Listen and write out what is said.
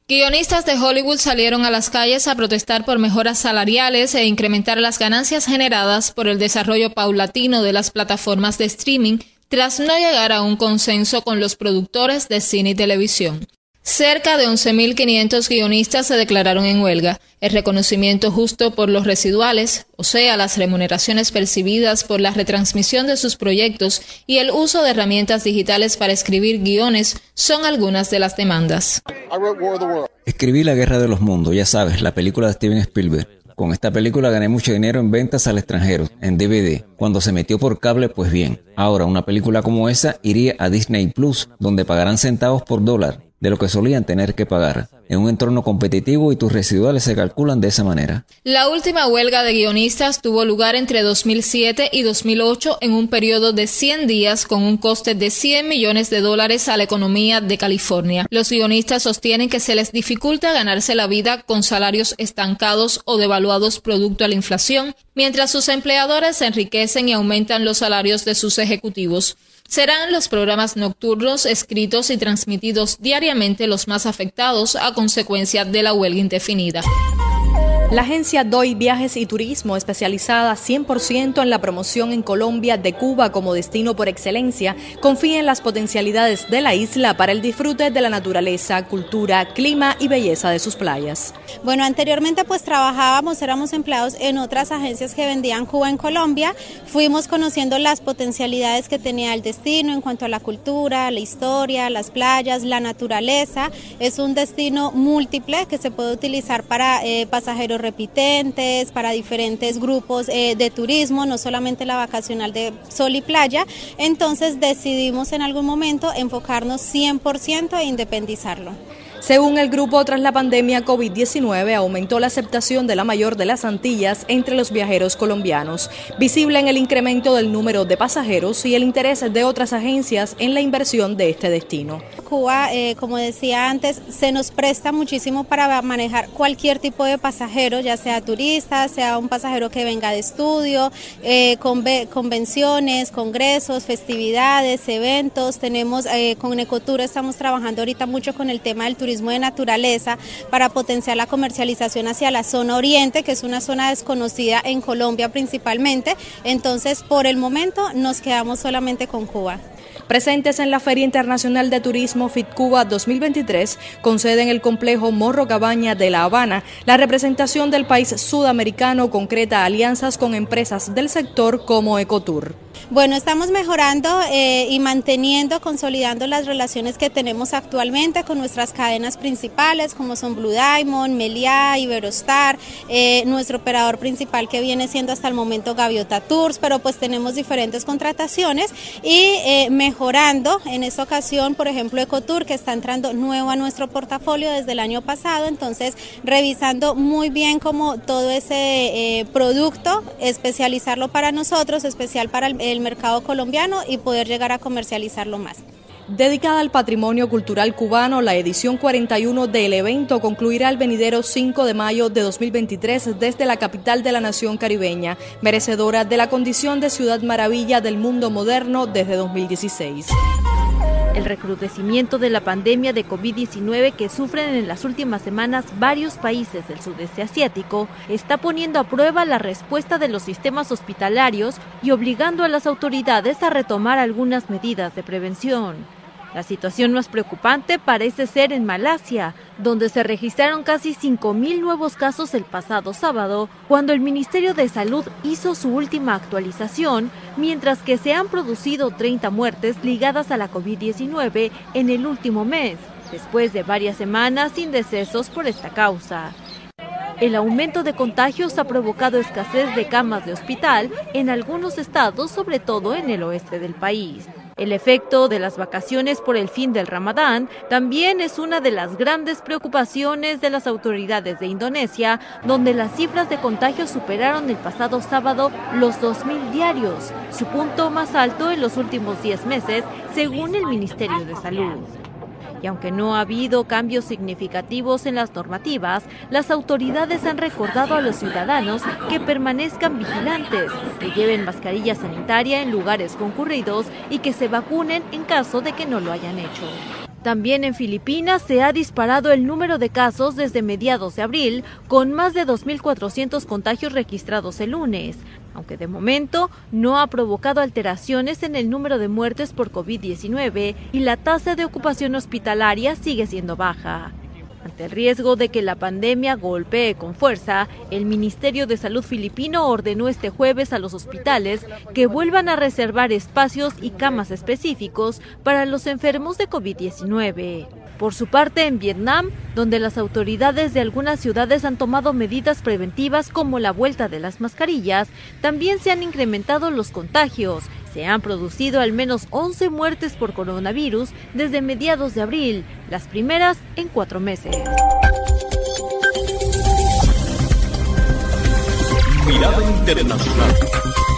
Guionistas de Hollywood salieron a las calles a protestar por mejoras salariales e incrementar las ganancias generadas por el desarrollo paulatino de las plataformas de streaming, tras no llegar a un consenso con los productores de cine y televisión. Cerca de 11.500 guionistas se declararon en huelga. El reconocimiento justo por los residuales, o sea, las remuneraciones percibidas por la retransmisión de sus proyectos y el uso de herramientas digitales para escribir guiones, son algunas de las demandas. Escribí La Guerra de los Mundos, ya sabes, la película de Steven Spielberg. Con esta película gané mucho dinero en ventas al extranjero, en DVD. Cuando se metió por cable, pues bien. Ahora, una película como esa iría a Disney Plus, donde pagarán centavos por dólar de lo que solían tener que pagar, en un entorno competitivo, y tus residuales se calculan de esa manera. La última huelga de guionistas tuvo lugar entre 2007 y 2008 en un periodo de 100 días con un coste de $100 millones a la economía de California. Los guionistas sostienen que se les dificulta ganarse la vida con salarios estancados o devaluados producto a la inflación, mientras sus empleadores se enriquecen y aumentan los salarios de sus ejecutivos. Serán los programas nocturnos escritos y transmitidos diariamente los más afectados a consecuencia de la huelga indefinida. La agencia DOI Viajes y Turismo, especializada 100% en la promoción en Colombia de Cuba como destino por excelencia, confía en las potencialidades de la isla para el disfrute de la naturaleza, cultura, clima y belleza de sus playas. Bueno, anteriormente éramos empleados en otras agencias que vendían Cuba en Colombia. Fuimos conociendo las potencialidades que tenía el destino en cuanto a la cultura, la historia, las playas, la naturaleza. Es un destino múltiple que se puede utilizar para pasajeros repitentes, para diferentes grupos de turismo, no solamente la vacacional de sol y playa. Entonces decidimos en algún momento enfocarnos 100% e independizarlo. Según el grupo, tras la pandemia COVID-19 aumentó la aceptación de la mayor de las Antillas entre los viajeros colombianos, visible en el incremento del número de pasajeros y el interés de otras agencias en la inversión de este destino. Cuba, como decía antes, se nos presta muchísimo para manejar cualquier tipo de pasajero, ya sea turista, sea un pasajero que venga de estudio, convenciones, congresos, festividades, eventos. Tenemos con Ecotour estamos trabajando ahorita mucho con el tema del turismo de naturaleza para potenciar la comercialización hacia la zona oriente, que es una zona desconocida en Colombia principalmente. Entonces, por el momento nos quedamos solamente con Cuba. Presentes en la Feria Internacional de Turismo FitCuba 2023, con sede en el complejo Morro Cabaña de La Habana, la representación del país sudamericano concreta alianzas con empresas del sector como Ecotour. Bueno, estamos mejorando y manteniendo, consolidando las relaciones que tenemos actualmente con nuestras cadenas principales, como son Blue Diamond, Meliá, Iberostar, nuestro operador principal que viene siendo hasta el momento Gaviota Tours, pero pues tenemos diferentes contrataciones y mejorando. En esta ocasión, por ejemplo, Ecotour, que está entrando nuevo a nuestro portafolio desde el año pasado, entonces revisando muy bien como todo ese producto, especializarlo para nosotros, especial para el mercado colombiano y poder llegar a comercializarlo más. Dedicada al patrimonio cultural cubano, la edición 41 del evento concluirá el venidero 5 de mayo de 2023 desde la capital de la nación caribeña, merecedora de la condición de ciudad maravilla del mundo moderno desde 2016. El recrudecimiento de la pandemia de COVID-19 que sufren en las últimas semanas varios países del sudeste asiático está poniendo a prueba la respuesta de los sistemas hospitalarios y obligando a las autoridades a retomar algunas medidas de prevención. La situación más preocupante parece ser en Malasia, donde se registraron casi 5.000 nuevos casos el pasado sábado, cuando el Ministerio de Salud hizo su última actualización, mientras que se han producido 30 muertes ligadas a la COVID-19 en el último mes, después de varias semanas sin decesos por esta causa. El aumento de contagios ha provocado escasez de camas de hospital en algunos estados, sobre todo en el oeste del país. El efecto de las vacaciones por el fin del Ramadán también es una de las grandes preocupaciones de las autoridades de Indonesia, donde las cifras de contagios superaron el pasado sábado los 2.000 diarios, su punto más alto en los últimos 10 meses, según el Ministerio de Salud. Y aunque no ha habido cambios significativos en las normativas, las autoridades han recordado a los ciudadanos que permanezcan vigilantes, que lleven mascarilla sanitaria en lugares concurridos y que se vacunen en caso de que no lo hayan hecho. También en Filipinas se ha disparado el número de casos desde mediados de abril, con más de 2.400 contagios registrados el lunes, aunque de momento no ha provocado alteraciones en el número de muertes por COVID-19 y la tasa de ocupación hospitalaria sigue siendo baja. Ante el riesgo de que la pandemia golpee con fuerza, el Ministerio de Salud filipino ordenó este jueves a los hospitales que vuelvan a reservar espacios y camas específicos para los enfermos de COVID-19. Por su parte, en Vietnam, donde las autoridades de algunas ciudades han tomado medidas preventivas como la vuelta de las mascarillas, también se han incrementado los contagios. Se han producido al menos 11 muertes por coronavirus desde mediados de abril, las primeras en 4 meses. Mirada Internacional.